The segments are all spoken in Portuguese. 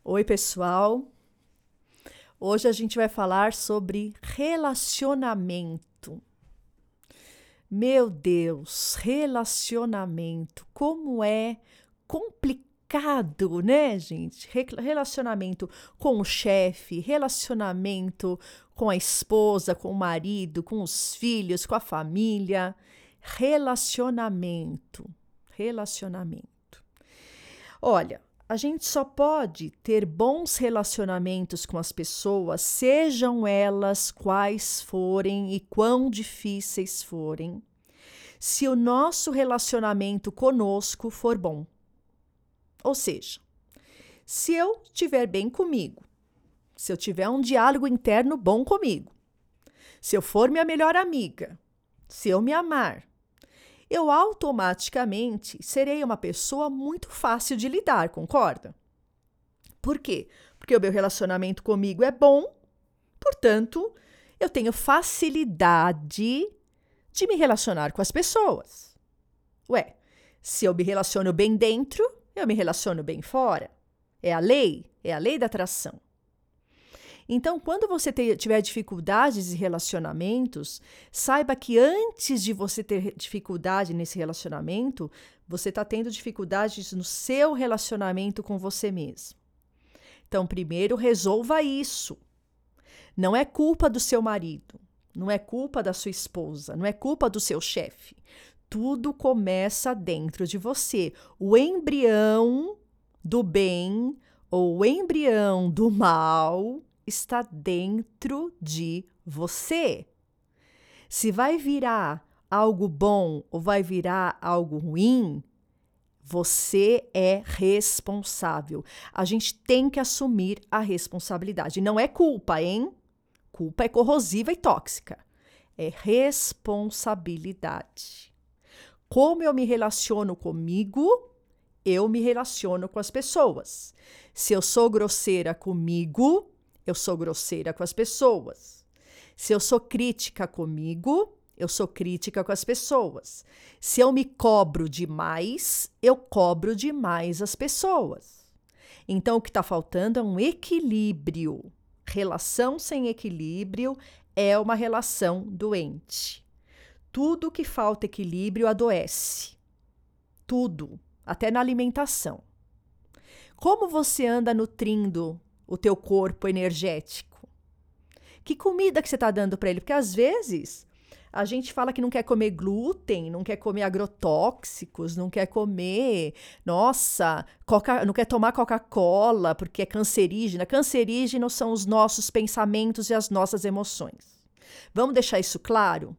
Oi, pessoal. Hoje a gente vai falar sobre relacionamento. Meu Deus, relacionamento. Como é complicado, né, gente? Relacionamento com o chefe, relacionamento com a esposa, com o marido, com os filhos, com a família. Relacionamento. Olha, a gente só pode ter bons relacionamentos com as pessoas, sejam elas quais forem e quão difíceis forem, se o nosso relacionamento conosco for bom. Ou seja, se eu estiver bem comigo, se eu tiver um diálogo interno bom comigo, se eu for minha melhor amiga, se eu me amar, eu automaticamente serei uma pessoa muito fácil de lidar, concorda? Por quê? Porque o meu relacionamento comigo é bom, portanto, eu tenho facilidade de me relacionar com as pessoas. Ué, se eu me relaciono bem dentro, eu me relaciono bem fora. É a lei da atração. Então, quando você tiver dificuldades em relacionamentos, saiba que antes de você ter dificuldade nesse relacionamento, você está tendo dificuldades no seu relacionamento com você mesmo. Então, primeiro, resolva isso. Não é culpa do seu marido, não é culpa da sua esposa, não é culpa do seu chefe. Tudo começa dentro de você. O embrião do bem ou o embrião do mal está dentro de você. Se vai virar algo bom ou vai virar algo ruim, você é responsável. A gente tem que assumir a responsabilidade. Não é culpa, hein? Culpa é corrosiva e tóxica. É responsabilidade. Como eu me relaciono comigo, eu me relaciono com as pessoas. Se eu sou grosseira comigo, eu sou grosseira com as pessoas. Se eu sou crítica comigo, eu sou crítica com as pessoas. Se eu me cobro demais, eu cobro demais as pessoas. Então, o que está faltando é um equilíbrio. Relação sem equilíbrio é uma relação doente. Tudo que falta equilíbrio adoece. Tudo, até na alimentação. Como você anda nutrindo o teu corpo energético? Que comida que você está dando para ele? Porque às vezes a gente fala que não quer comer glúten, não quer comer agrotóxicos, não quer comer, não quer tomar Coca-Cola porque é cancerígena. Cancerígenos são os nossos pensamentos e as nossas emoções. Vamos deixar isso claro?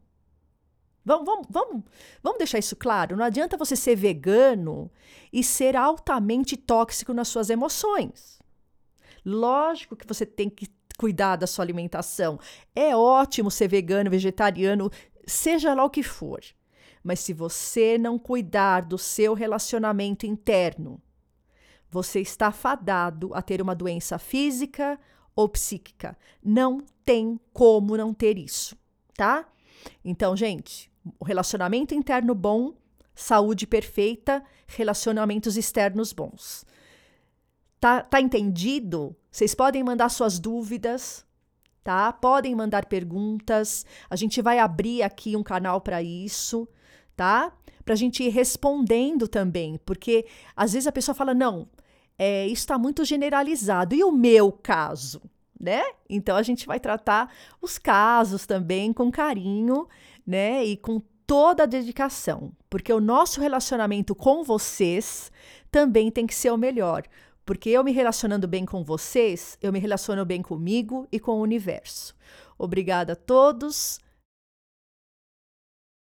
Vamos deixar isso claro. Não adianta você ser vegano e ser altamente tóxico nas suas emoções. Lógico que você tem que cuidar da sua alimentação. É ótimo ser vegano, vegetariano, seja lá o que for. Mas se você não cuidar do seu relacionamento interno, você está fadado a ter uma doença física ou psíquica. Não tem como não ter isso, tá? Então, gente, o relacionamento interno bom, saúde perfeita, relacionamentos externos bons. Tá entendido? Vocês podem mandar suas dúvidas, tá? Podem mandar perguntas. A gente vai abrir aqui um canal para isso, tá? Para a gente ir respondendo também, porque às vezes a pessoa fala, não, isso está muito generalizado. E o meu caso, né? Então a gente vai tratar os casos também com carinho, né? E com toda a dedicação, porque o nosso relacionamento com vocês também tem que ser o melhor. Porque eu me relacionando bem com vocês, eu me relaciono bem comigo e com o universo. Obrigada a todos.